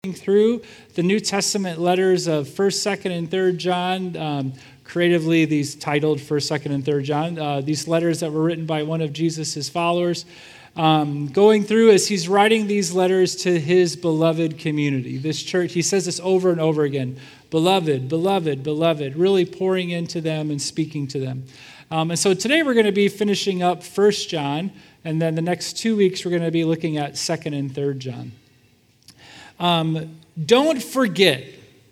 working through the New Testament letters of 1st, 2nd, and 3rd John. Creatively, these titled 1st, 2nd, and 3rd John. These letters that were written by one of Jesus' followers. Going through as he's writing these letters to his beloved community. This church, he says this over and over again. Beloved, beloved, beloved. Really pouring into them and speaking to them. And so today we're going to be finishing up 1st John. And then the next 2 weeks, we're going to be looking at 2nd and 3rd John. Don't forget.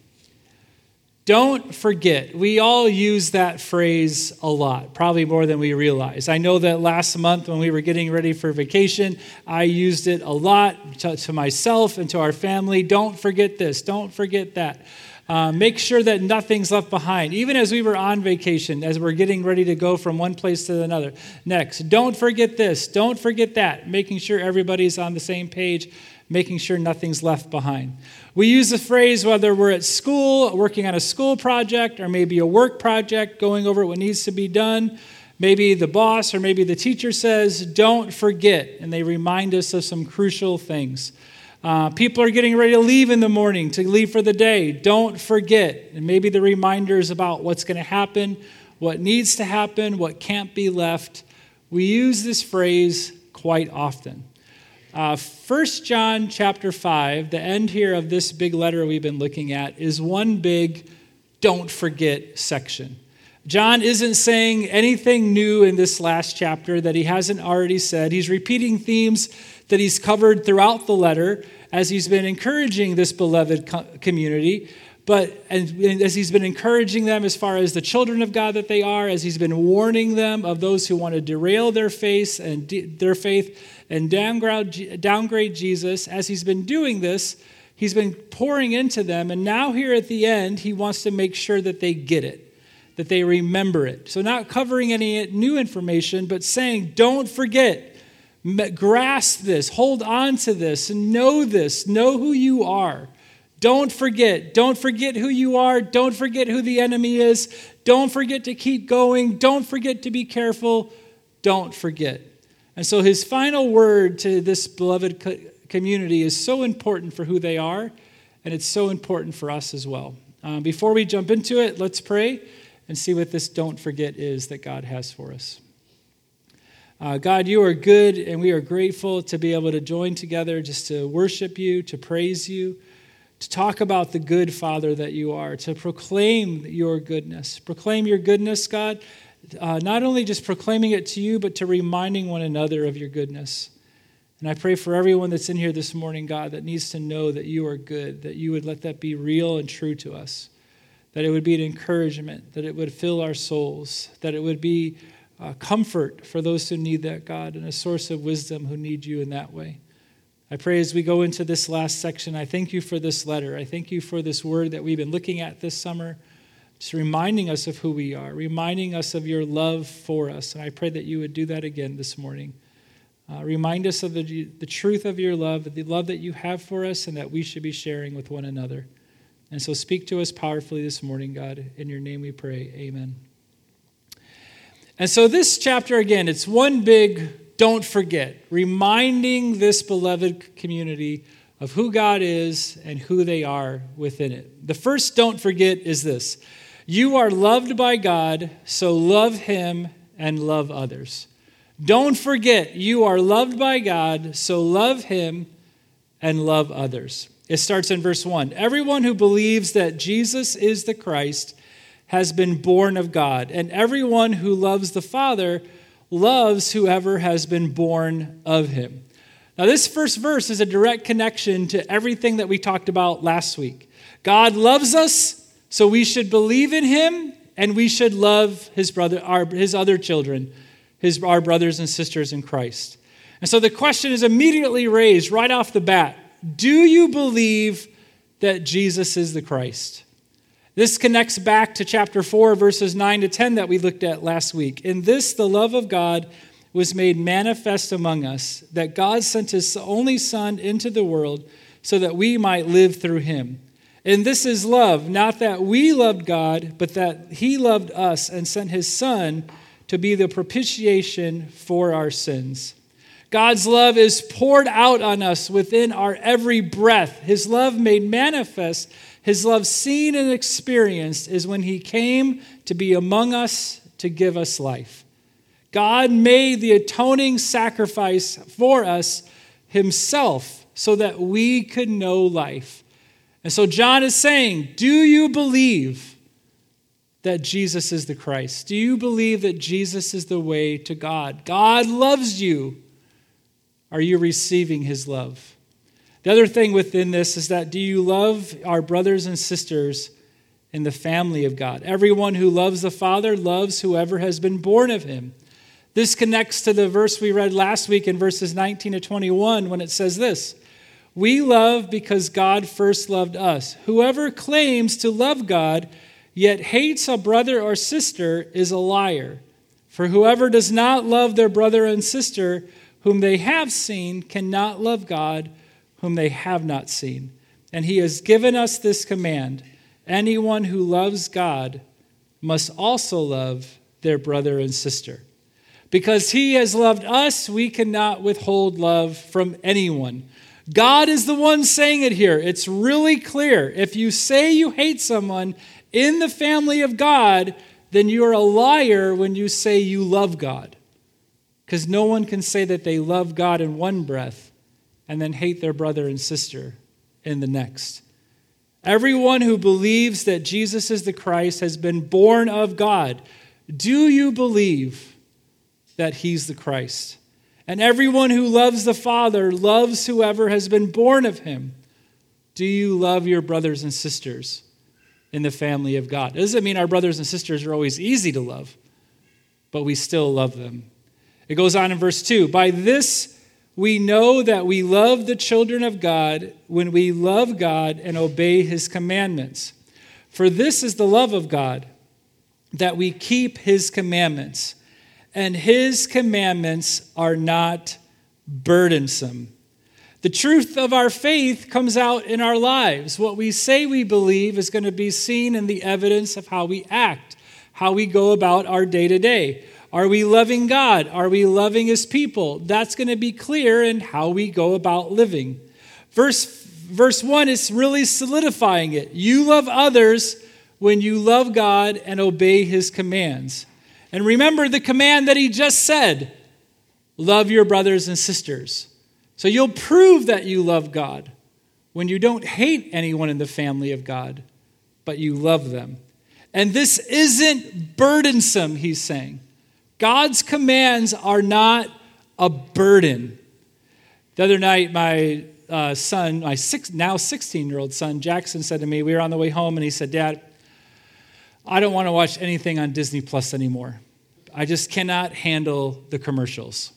Don't forget. We all use that phrase a lot, probably more than we realize. I know that last month when we were getting ready for vacation, I used it a lot to myself and to our family. Don't forget this. Don't forget that. Make sure that nothing's left behind. Even as we were on vacation, as we're getting ready to go from one place to another. Next, don't forget this. Don't forget that. Making sure everybody's on the same page. Making sure nothing's left behind. We use the phrase whether we're at school, working on a school project, or maybe a work project, going over what needs to be done. Maybe the boss or maybe the teacher says, don't forget. And they remind us of some crucial things. People are getting ready to leave in the morning, to leave for the day. Don't forget. And maybe the reminders about what's going to happen, what needs to happen, what can't be left. We use this phrase quite often. 1 John chapter 5, the end here of this big letter we've been looking at, is one big don't forget section. John isn't saying anything new in this last chapter that he hasn't already said. He's repeating themes that he's covered throughout the letter as he's been encouraging this beloved community, and as he's been encouraging them as far as the children of God that they are, as he's been warning them of those who want to derail their faith and downgrade Jesus. As he's been doing this, he's been pouring into them, and now here at the end, he wants to make sure that they get it, that they remember it. So not covering any new information, but saying, don't forget. Grasp this, hold on to this, and know who you are. Don't forget who you are. Don't forget who the enemy is. Don't forget to keep going. Don't forget to be careful. Don't forget. And so his final word to this beloved community is so important for who they are, and it's so important for us as well. Before we jump into it, let's pray and see what this don't forget is that God has for us. God, you are good, and we are grateful to be able to join together just to worship you, to praise you, to talk about the good Father that you are, to proclaim your goodness. Proclaim your goodness, God, not only just proclaiming it to you, but to reminding one another of your goodness. And I pray for everyone that's in here this morning, God, that needs to know that you are good, that you would let that be real and true to us, that it would be an encouragement, that it would fill our souls, that it would be comfort for those who need that, God, and a source of wisdom who need you in that way. I pray as we go into this last section, I thank you for this letter. I thank you for this word that we've been looking at this summer, just reminding us of who we are, reminding us of your love for us. And I pray that you would do that again this morning. Remind us of the truth of your love, the love that you have for us, and that we should be sharing with one another. And so speak to us powerfully this morning, God. In your name we pray. Amen. And so this chapter, again, it's one big don't forget, reminding this beloved community of who God is and who they are within it. The first don't forget is this: you are loved by God, so love him and love others. Don't forget, you are loved by God, so love him and love others. It starts in verse 1. Everyone who believes that Jesus is the Christ has been born of God, and everyone who loves the Father loves whoever has been born of him. Now, this first verse is a direct connection to everything that we talked about last week. God loves us, so we should believe in him, and we should love his other children, our brothers and sisters in Christ. And so the question is immediately raised right off the bat: do you believe that Jesus is the Christ? This connects back to chapter 4, verses 9 to 10 that we looked at last week. In this, the love of God was made manifest among us, that God sent his only Son into the world so that we might live through him. And this is love, not that we loved God, but that he loved us and sent his Son to be the propitiation for our sins. God's love is poured out on us within our every breath. His love made manifest, his love seen and experienced is when he came to be among us to give us life. God made the atoning sacrifice for us himself so that we could know life. And so John is saying, do you believe that Jesus is the Christ? Do you believe that Jesus is the way to God? God loves you. Are you receiving his love? The other thing within this is that do you love our brothers and sisters in the family of God? Everyone who loves the Father loves whoever has been born of him. This connects to the verse we read last week in verses 19 to 21 when it says this, we love because God first loved us. Whoever claims to love God yet hates a brother or sister is a liar. For whoever does not love their brother and sister whom they have seen cannot love God whom they have not seen. And he has given us this command, anyone who loves God must also love their brother and sister. Because he has loved us, we cannot withhold love from anyone. God is the one saying it here. It's really clear. If you say you hate someone in the family of God, then you're a liar when you say you love God. Because no one can say that they love God in one breath and then hate their brother and sister in the next. Everyone who believes that Jesus is the Christ has been born of God. Do you believe that he's the Christ? And everyone who loves the Father loves whoever has been born of him. Do you love your brothers and sisters in the family of God? It doesn't mean our brothers and sisters are always easy to love, but we still love them. It goes on in verse 2. By this we know that we love the children of God when we love God and obey his commandments. For this is the love of God, that we keep his commandments. And his commandments are not burdensome. The truth of our faith comes out in our lives. What we say we believe is going to be seen in the evidence of how we act, how we go about our day-to-day. Are we loving God? Are we loving his people? That's going to be clear in how we go about living. Verse 1 is really solidifying it. You love others when you love God and obey his commands. And remember the command that he just said, love your brothers and sisters. So you'll prove that you love God when you don't hate anyone in the family of God, but you love them. And this isn't burdensome, he's saying. God's commands are not a burden. The other night, my son, my now 16-year-old son, Jackson, said to me, we were on the way home, and he said, Dad, I don't want to watch anything on Disney Plus anymore. I just cannot handle the commercials.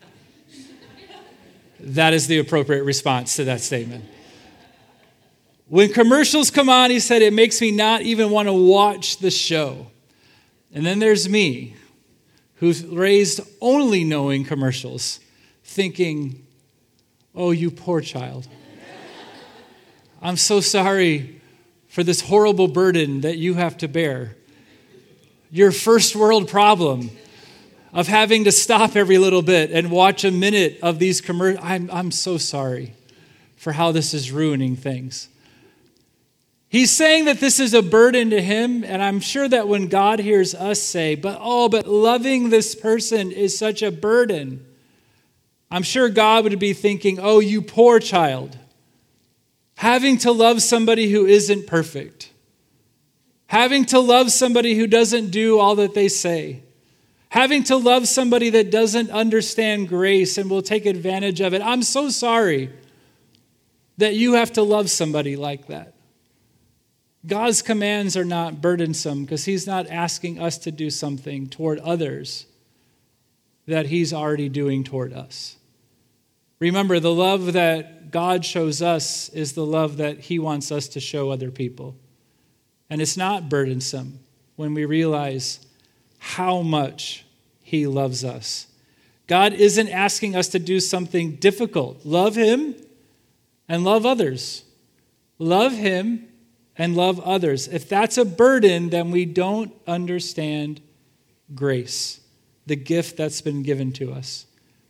That is the appropriate response to that statement. When commercials come on, he said, it makes me not even want to watch the show. And then there's me, who's raised only knowing commercials, thinking, oh, you poor child. I'm so sorry for this horrible burden that you have to bear. Your first world problem of having to stop every little bit and watch a minute of these commercials. I'm so sorry for how this is ruining things. He's saying that this is a burden to him, and I'm sure that when God hears us say, but loving this person is such a burden, I'm sure God would be thinking, oh, you poor child, having to love somebody who isn't perfect, having to love somebody who doesn't do all that they say, having to love somebody that doesn't understand grace and will take advantage of it. I'm so sorry that you have to love somebody like that. God's commands are not burdensome because he's not asking us to do something toward others that he's already doing toward us. Remember, the love that God shows us is the love that he wants us to show other people. And it's not burdensome when we realize how much he loves us. God isn't asking us to do something difficult. Love him and love others. Love him and love others. If that's a burden, then we don't understand grace, the gift that's been given to us.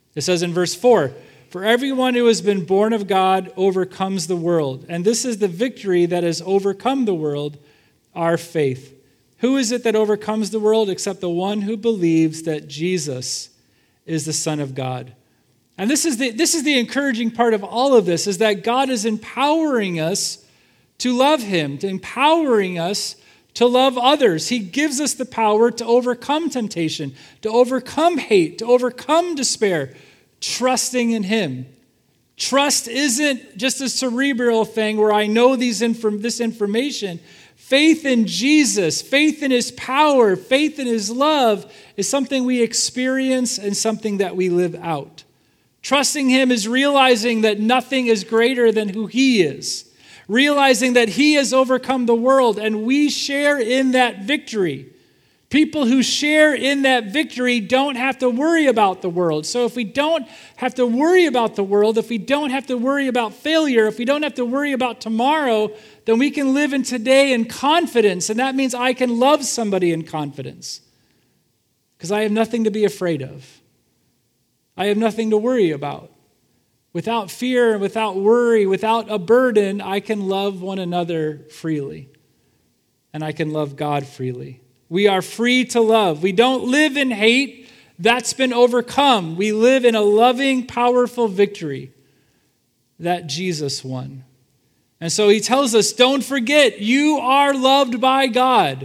It says in verse 4, "For everyone who has been born of God overcomes the world. And this is the victory that has overcome the world, our faith. Who is it that overcomes the world except the one who believes that Jesus is the Son of God?" And this is the encouraging part of all of this, is that God is empowering us to love him, to empowering us to love others. He gives us the power to overcome temptation, to overcome hate, to overcome despair, trusting in him. Trust isn't just a cerebral thing where I know this information. Faith in Jesus, faith in his power, faith in his love is something we experience and something that we live out. Trusting him is realizing that nothing is greater than who he is. Realizing that he has overcome the world and we share in that victory. People who share in that victory don't have to worry about the world. So if we don't have to worry about the world, if we don't have to worry about failure, if we don't have to worry about tomorrow, then we can live in today in confidence. And that means I can love somebody in confidence because I have nothing to be afraid of. I have nothing to worry about. Without fear, without worry, without a burden, I can love one another freely. And I can love God freely. We are free to love. We don't live in hate. That's been overcome. We live in a loving, powerful victory that Jesus won. And so he tells us, don't forget, you are loved by God.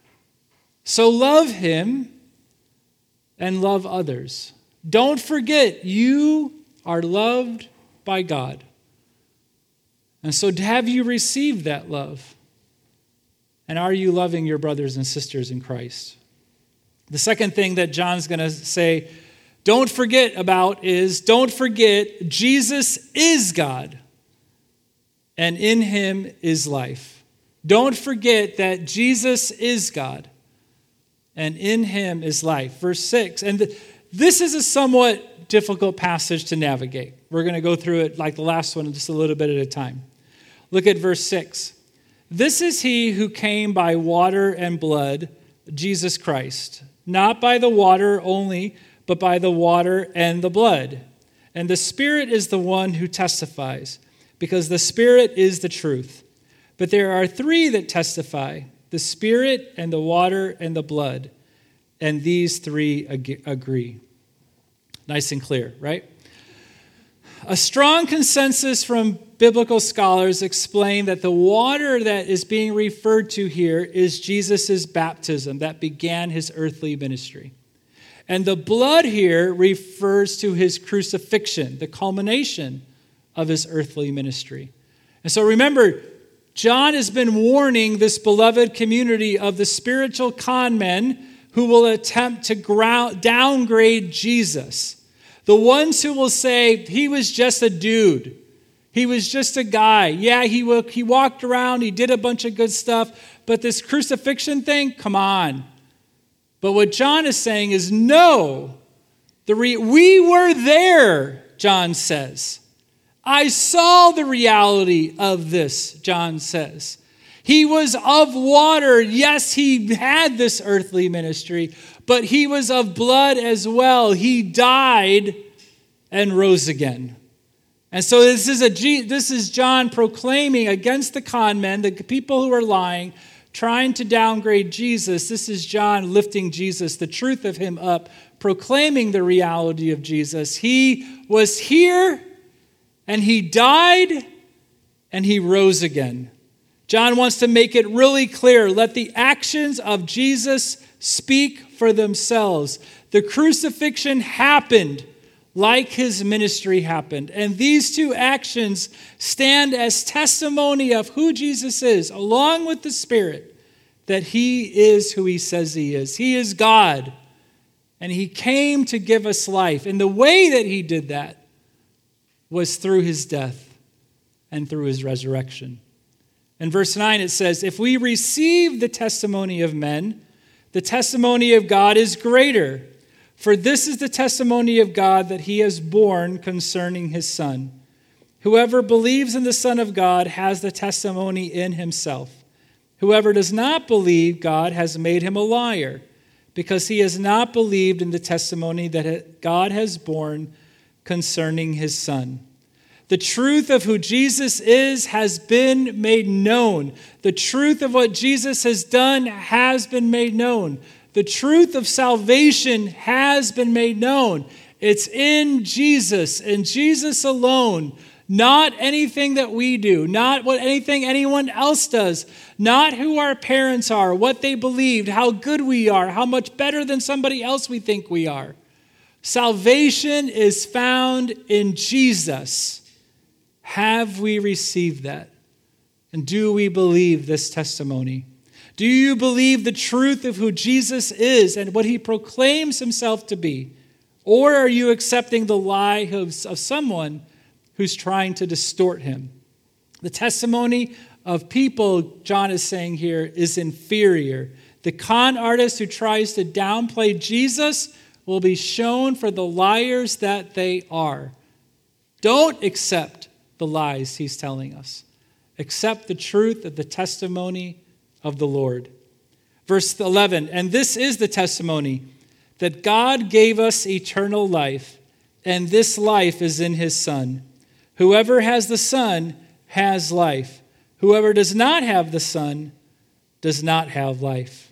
So love him and love others. Don't forget, you are loved by God. And so have you received that love? And are you loving your brothers and sisters in Christ? The second thing that John's going to say, don't forget about is, don't forget, Jesus is God, and in him is life. Don't forget that Jesus is God, and in him is life. Verse 6, and this is a somewhat difficult passage to navigate. We're going to go through it like the last one, just a little bit at a time. Look at verse 6. This is he who came by water and blood, Jesus Christ, not by the water only, but by the water and the blood. And the Spirit is the one who testifies, because the Spirit is the truth. But there are three that testify, the Spirit and the water and the blood. And these three agree. Nice and clear, right? A strong consensus from biblical scholars explain that the water that is being referred to here is Jesus' baptism that began his earthly ministry. And the blood here refers to his crucifixion, the culmination of his earthly ministry. And so remember, John has been warning this beloved community of the spiritual con men who will attempt to downgrade Jesus. The ones who will say, he was just a dude. He was just a guy. Yeah, he walked around, he did a bunch of good stuff, but this crucifixion thing, come on. But what John is saying is, no. We were there, John says. I saw the reality of this, John says. He was of water. Yes, he had this earthly ministry, but he was of blood as well. He died and rose again. And so this is John proclaiming against the con men, the people who are lying, trying to downgrade Jesus. This is John lifting Jesus, the truth of him up, proclaiming the reality of Jesus. He was here, and he died, and he rose again. John wants to make it really clear. Let the actions of Jesus speak for themselves. The crucifixion happened like his ministry happened. And these two actions stand as testimony of who Jesus is, along with the Spirit, that he is who he says he is. He is God, and he came to give us life. And the way that he did that was through his death and through his resurrection. In verse 9 it says, if we receive the testimony of men, the testimony of God is greater. For this is the testimony of God that he has borne concerning his Son. Whoever believes in the Son of God has the testimony in himself. Whoever does not believe God has made him a liar, because he has not believed in the testimony that God has borne concerning his Son. The truth of who Jesus is has been made known. The truth of what Jesus has done has been made known. The truth of salvation has been made known. It's in Jesus and Jesus alone. Not anything that we do, not anything anyone else does, not who our parents are, what they believed, how good we are, how much better than somebody else we think we are. Salvation is found in Jesus. Have we received that? And do we believe this testimony? Do you believe the truth of who Jesus is and what he proclaims himself to be? Or are you accepting the lie of someone who's trying to distort him? The testimony of people, John is saying here, is inferior. The con artist who tries to downplay Jesus will be shown for the liars that they are. Don't accept the lies he's telling us. Accept the truth of the testimony of the Lord. Verse 11, and this is the testimony, that God gave us eternal life, and this life is in his Son. Whoever has the Son has life. Whoever does not have the Son does not have life.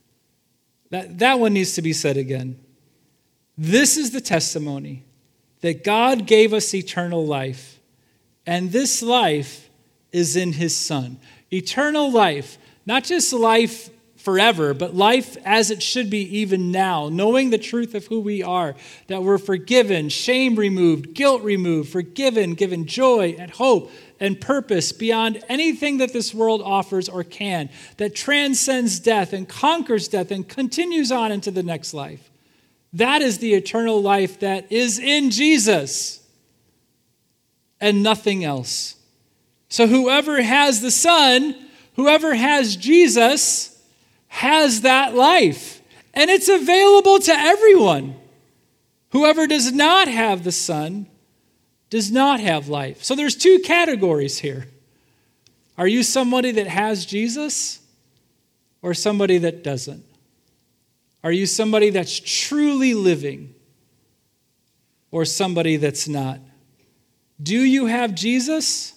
That one needs to be said again. This is the testimony, that God gave us eternal life, and this life is in his Son. Eternal life, not just life forever, but life as it should be even now, knowing the truth of who we are, that we're forgiven, shame removed, guilt removed, forgiven, given joy and hope and purpose beyond anything that this world offers or can, that transcends death and conquers death and continues on into the next life. That is the eternal life that is in Jesus and nothing else. So whoever has the Son, whoever has Jesus, has that life. And it's available to everyone. Whoever does not have the Son does not have life. So there's two categories here. Are you somebody that has Jesus or somebody that doesn't? Are you somebody that's truly living or somebody that's not? Do you have Jesus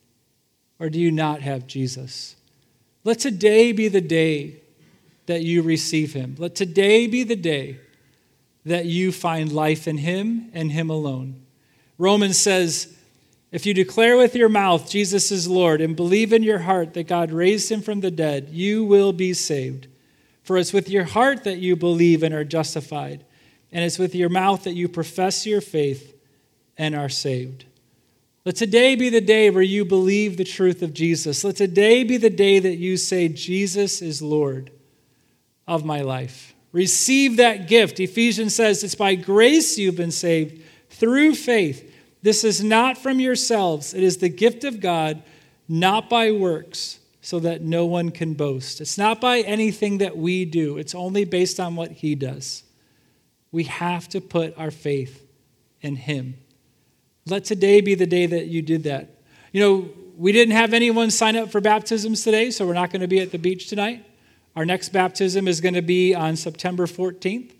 or do you not have Jesus? Let today be the day that you receive him. Let today be the day that you find life in him and him alone. Romans says, if you declare with your mouth Jesus is Lord and believe in your heart that God raised him from the dead, you will be saved. For it's with your heart that you believe and are justified, and it's with your mouth that you profess your faith and are saved. Let today be the day where you believe the truth of Jesus. Let today be the day that you say, Jesus is Lord of my life. Receive that gift. Ephesians says it's by grace you've been saved through faith. This is not from yourselves. It is the gift of God, not by works, so that no one can boast. It's not by anything that we do. It's only based on what he does. We have to put our faith in him. Let today be the day that you did that. You know, we didn't have anyone sign up for baptisms today, so we're not going to be at the beach tonight. Our next baptism is going to be on September 14th.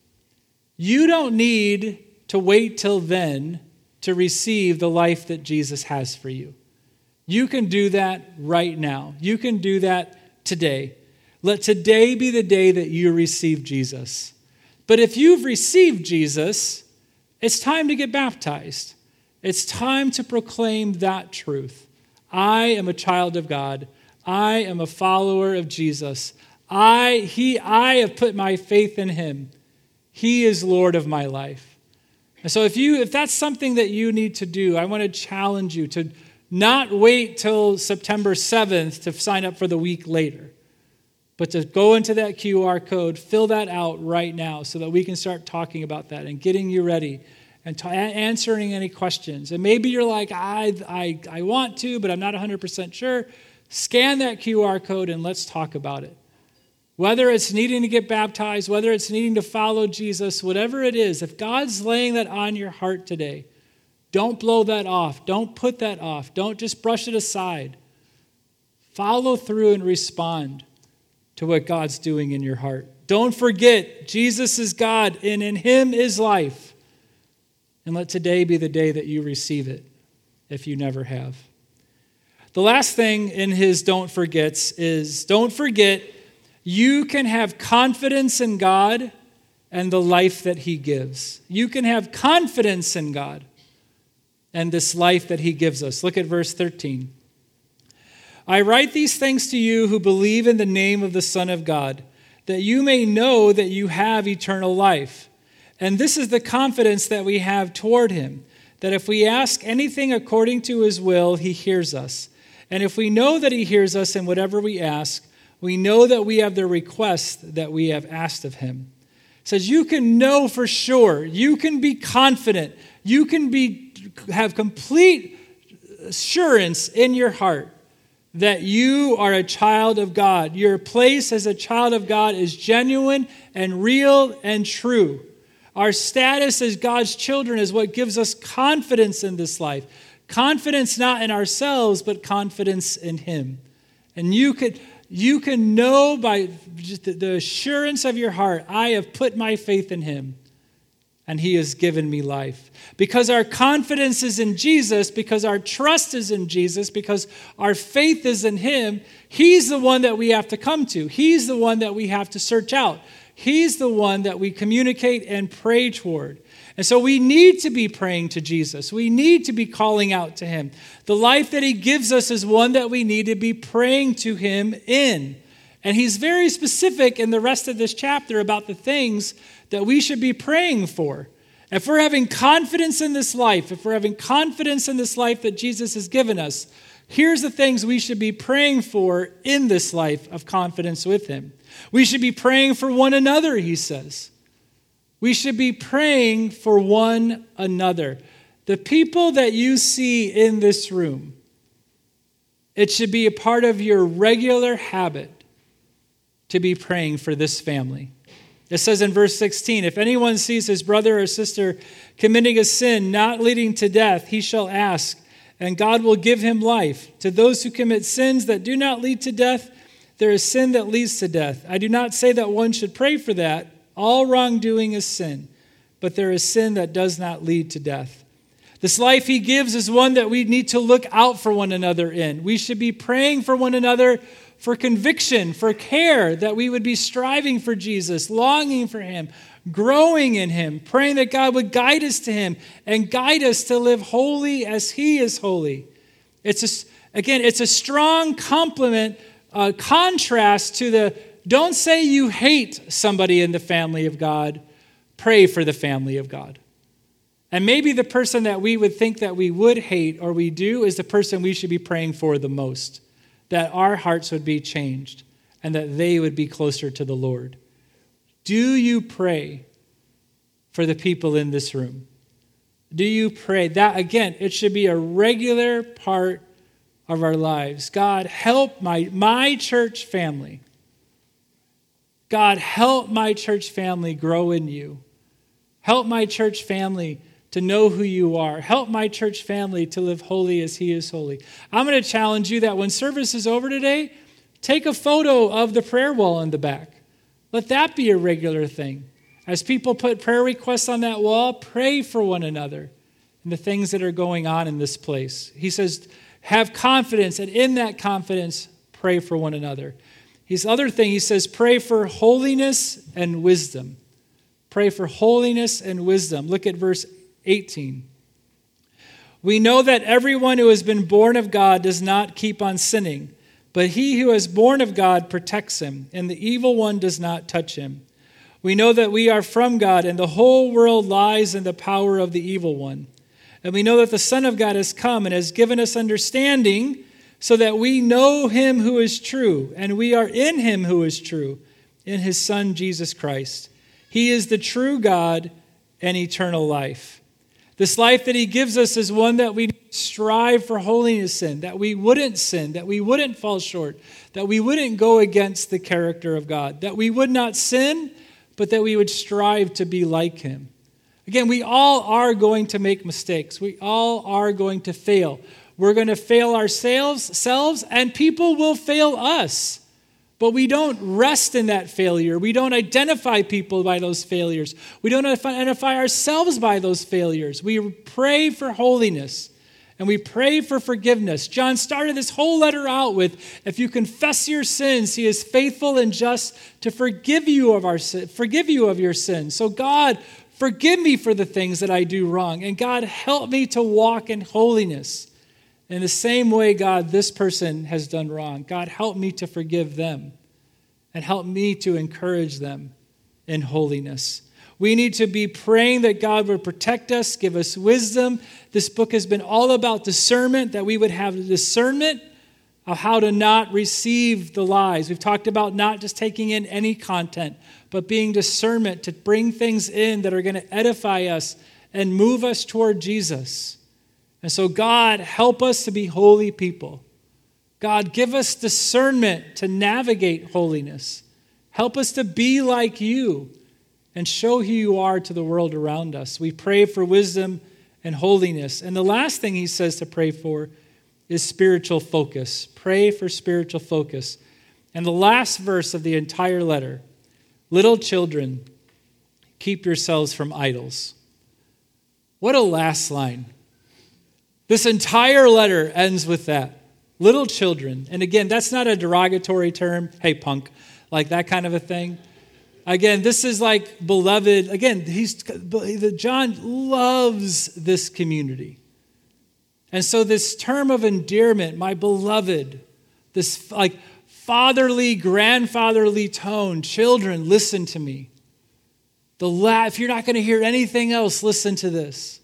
You don't need to wait till then to receive the life that Jesus has for you. You can do that right now. You can do that today. Let today be the day that you receive Jesus. But if you've received Jesus, it's time to get baptized. It's time to proclaim that truth. I am a child of God. I am a follower of Jesus. I have put my faith in him. He is Lord of my life. And so if that's something that you need to do, I want to challenge you to not wait till September 7th to sign up for the week later, but to go into that QR code, fill that out right now so that we can start talking about that and getting you ready and answering any questions. And maybe you're like, I want to, but I'm not 100% sure. Scan that QR code and let's talk about it. Whether it's needing to get baptized, whether it's needing to follow Jesus, whatever it is, if God's laying that on your heart today, don't blow that off. Don't put that off. Don't just brush it aside. Follow through and respond to what God's doing in your heart. Don't forget, Jesus is God, and in him is life. And let today be the day that you receive it, if you never have. The last thing in his don't forgets is, don't forget, you can have confidence in God and the life that he gives. You can have confidence in God and this life that he gives us. Look at verse 13. I write these things to you who believe in the name of the Son of God, that you may know that you have eternal life. And this is the confidence that we have toward him, that if we ask anything according to his will, he hears us. And if we know that he hears us in whatever we ask, we know that we have the request that we have asked of him. It says you can know for sure, you can be confident, you can have complete assurance in your heart that you are a child of God. Your place as a child of God is genuine and real and true. Our status as God's children is what gives us confidence in this life. Confidence not in ourselves, but confidence in him. And you can know by just the assurance of your heart, I have put my faith in him, and he has given me life. Because our confidence is in Jesus, because our trust is in Jesus, because our faith is in him, he's the one that we have to come to. He's the one that we have to search out. He's the one that we communicate and pray toward. And so we need to be praying to Jesus. We need to be calling out to him. The life that he gives us is one that we need to be praying to him in. And he's very specific in the rest of this chapter about the things that we should be praying for. If we're having confidence in this life, if we're having confidence in this life that Jesus has given us, here's the things we should be praying for in this life of confidence with him. We should be praying for one another, he says. We should be praying for one another. The people that you see in this room, it should be a part of your regular habit to be praying for this family. It says in verse 16, if anyone sees his brother or sister committing a sin not leading to death, he shall ask, and God will give him life. To those who commit sins that do not lead to death, there is sin that leads to death. I do not say that one should pray for that. All wrongdoing is sin, but there is sin that does not lead to death. This life he gives is one that we need to look out for one another in. We should be praying for one another for conviction, for care, that we would be striving for Jesus, longing for him, growing in him, praying that God would guide us to him and guide us to live holy as he is holy. It's a strong contrast to the don't say you hate somebody in the family of God. Pray for the family of God. And maybe the person that we would think that we would hate or we do is the person we should be praying for the most, that our hearts would be changed and that they would be closer to the Lord. Do you pray for the people in this room? Do you pray? That, again, it should be a regular part of our lives. God, help my church family. God, help my church family grow in you. Help my church family to know who you are. Help my church family to live holy as he is holy. I'm going to challenge you that when service is over today, take a photo of the prayer wall in the back. Let that be a regular thing. As people put prayer requests on that wall, pray for one another and the things that are going on in this place. He says, have confidence, and in that confidence, pray for one another. His other thing, he says, pray for holiness and wisdom. Pray for holiness and wisdom. Look at verse 18. We know that everyone who has been born of God does not keep on sinning, but he who is born of God protects him, and the evil one does not touch him. We know that we are from God, and the whole world lies in the power of the evil one. And we know that the Son of God has come and has given us understanding so that we know him who is true, and we are in him who is true, in his Son, Jesus Christ. He is the true God and eternal life. This life that he gives us is one that we strive for holiness in, that we wouldn't sin, that we wouldn't fall short, that we wouldn't go against the character of God, that we would not sin, but that we would strive to be like him. Again, we all are going to make mistakes. We all are going to fail. We're going to fail ourselves, and people will fail us. But we don't rest in that failure. We don't identify people by those failures. We don't identify ourselves by those failures. We pray for holiness and we pray for forgiveness. John started this whole letter out with, if you confess your sins, he is faithful and just to forgive you of your sins. So God, forgive me for the things that I do wrong. And God, help me to walk in holiness. In the same way, God, this person has done wrong. God, help me to forgive them and help me to encourage them in holiness. We need to be praying that God would protect us, give us wisdom. This book has been all about discernment, that we would have the discernment of how to not receive the lies. We've talked about not just taking in any content, but being discernment to bring things in that are going to edify us and move us toward Jesus. And so, God, help us to be holy people. God, give us discernment to navigate holiness. Help us to be like you and show who you are to the world around us. We pray for wisdom and holiness. And the last thing he says to pray for is spiritual focus. Pray for spiritual focus. And the last verse of the entire letter, little children, keep yourselves from idols. What a last line. This entire letter ends with that. Little children. And again, that's not a derogatory term. Hey, punk. Like that kind of a thing. Again, this is like beloved. Again, John loves this community. And so this term of endearment, my beloved, this like fatherly, grandfatherly tone. Children, listen to me. If you're not going to hear anything else, listen to this.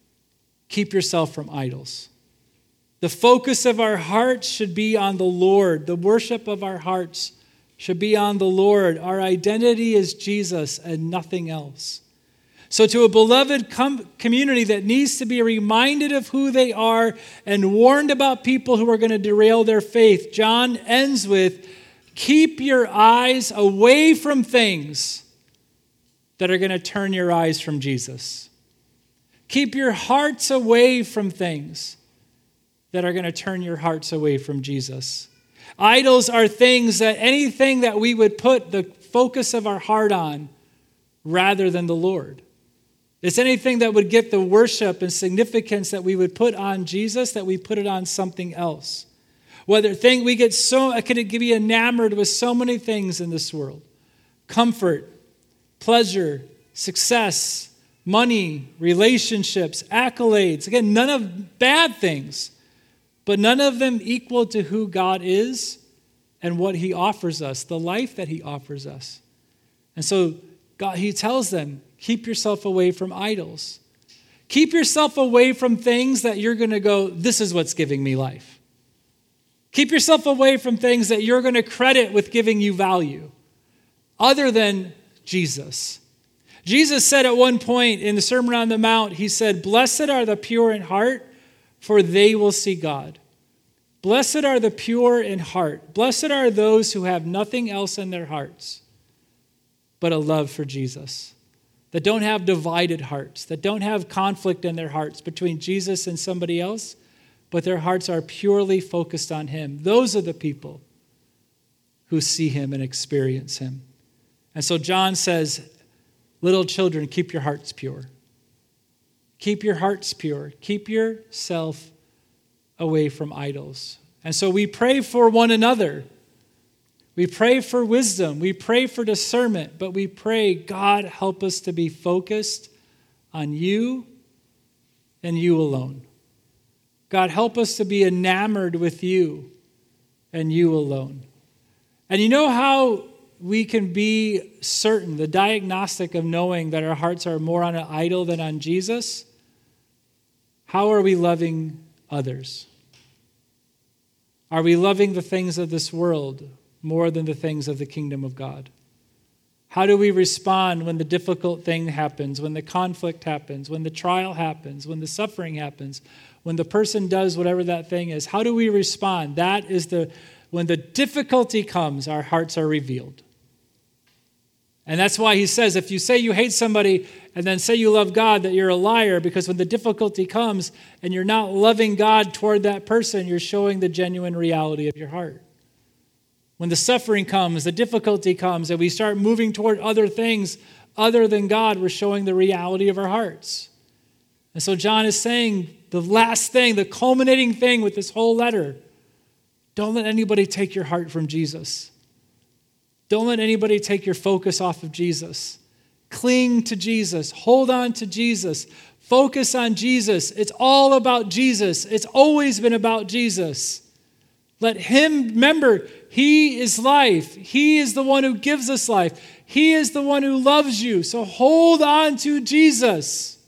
Keep yourself from idols. The focus of our hearts should be on the Lord. The worship of our hearts should be on the Lord. Our identity is Jesus and nothing else. So to a beloved community that needs to be reminded of who they are and warned about people who are going to derail their faith, John ends with, keep your eyes away from things that are going to turn your eyes from Jesus. Keep your hearts away from things that are going to turn your hearts away from Jesus. Idols are anything that we would put the focus of our heart on rather than the Lord. It's anything that would get the worship and significance that we would put on Jesus, that we put it on something else. We could be enamored with so many things in this world. Comfort, pleasure, success, money, relationships, accolades. Again, none of bad things, but none of them equal to who God is and what he offers us, the life that he offers us. And so he tells them, keep yourself away from idols. Keep yourself away from things that you're going to go, this is what's giving me life. Keep yourself away from things that you're going to credit with giving you value, other than Jesus. Jesus said at one point in the Sermon on the Mount, he said, blessed are the pure in heart, for they will see God. Blessed are the pure in heart. Blessed are those who have nothing else in their hearts but a love for Jesus, that don't have divided hearts, that don't have conflict in their hearts between Jesus and somebody else, but their hearts are purely focused on him. Those are the people who see him and experience him. And so John says, little children, keep your hearts pure. Keep your hearts pure. Keep yourself away from idols. And so we pray for one another. We pray for wisdom. We pray for discernment. But we pray, God, help us to be focused on you and you alone. God, help us to be enamored with you and you alone. And you know how we can be certain, the diagnostic of knowing that our hearts are more on an idol than on Jesus? How are we loving others? Are we loving the things of this world more than the things of the kingdom of God? How do we respond when the difficult thing happens, when the conflict happens, when the trial happens, when the suffering happens, when the person does whatever that thing is? How do we respond? That is when the difficulty comes, our hearts are revealed. And that's why he says, if you say you hate somebody and then say you love God, that you're a liar, because when the difficulty comes and you're not loving God toward that person, you're showing the genuine reality of your heart. When the suffering comes, the difficulty comes, and we start moving toward other things other than God, we're showing the reality of our hearts. And so John is saying the last thing, the culminating thing with this whole letter, don't let anybody take your heart from Jesus. Don't let anybody take your focus off of Jesus. Cling to Jesus. Hold on to Jesus. Focus on Jesus. It's all about Jesus. It's always been about Jesus. Let him, remember, he is life. He is the one who gives us life. He is the one who loves you. So hold on to Jesus.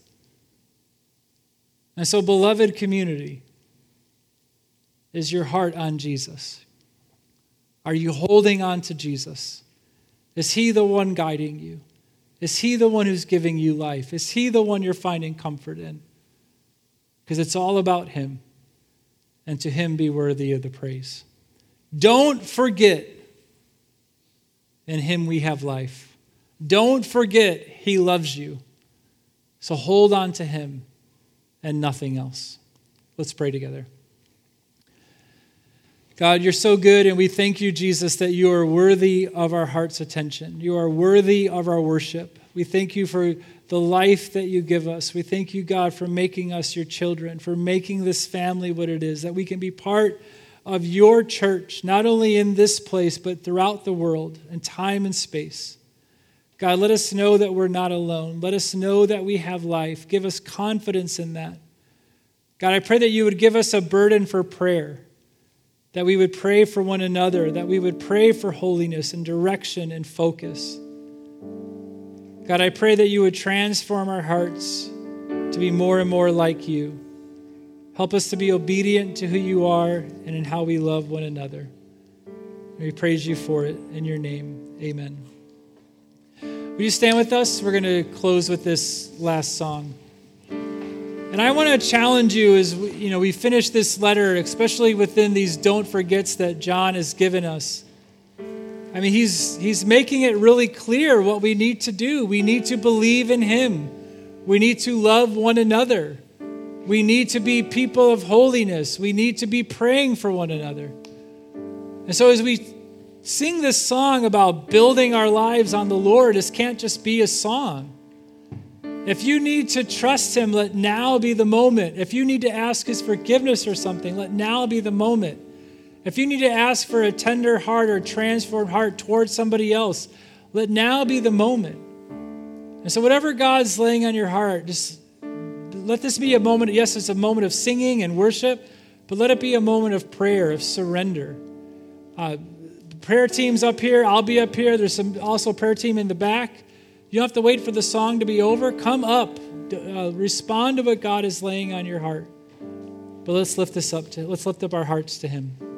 And so, beloved community, is your heart on Jesus? Are you holding on to Jesus? Is he the one guiding you? Is he the one who's giving you life? Is he the one you're finding comfort in? Because it's all about him. And to him be worthy of the praise. Don't forget, in him we have life. Don't forget he loves you. So hold on to him and nothing else. Let's pray together. God, you're so good, and we thank you, Jesus, that you are worthy of our heart's attention. You are worthy of our worship. We thank you for the life that you give us. We thank you, God, for making us your children, for making this family what it is, that we can be part of your church, not only in this place, but throughout the world, in time and space. God, let us know that we're not alone. Let us know that we have life. Give us confidence in that. God, I pray that you would give us a burden for prayer, that we would pray for one another, that we would pray for holiness and direction and focus. God, I pray that you would transform our hearts to be more and more like you. Help us to be obedient to who you are and in how we love one another. And we praise you for it in your name. Amen. Will you stand with us? We're going to close with this last song. And I want to challenge you as we finish this letter, especially within these don't forgets that John has given us. I mean, he's making it really clear what we need to do. We need to believe in him. We need to love one another. We need to be people of holiness. We need to be praying for one another. And so as we sing this song about building our lives on the Lord, this can't just be a song. If you need to trust him, let now be the moment. If you need to ask his forgiveness or something, let now be the moment. If you need to ask for a tender heart or transformed heart towards somebody else, let now be the moment. And so whatever God's laying on your heart, just let this be a moment. Yes, it's a moment of singing and worship, but let it be a moment of prayer, of surrender. Prayer team's up here. I'll be up here. There's also prayer team in the back. You don't have to wait for the song to be over. Come up. Respond to what God is laying on your heart. But let's lift this up. Let's lift up our hearts to him.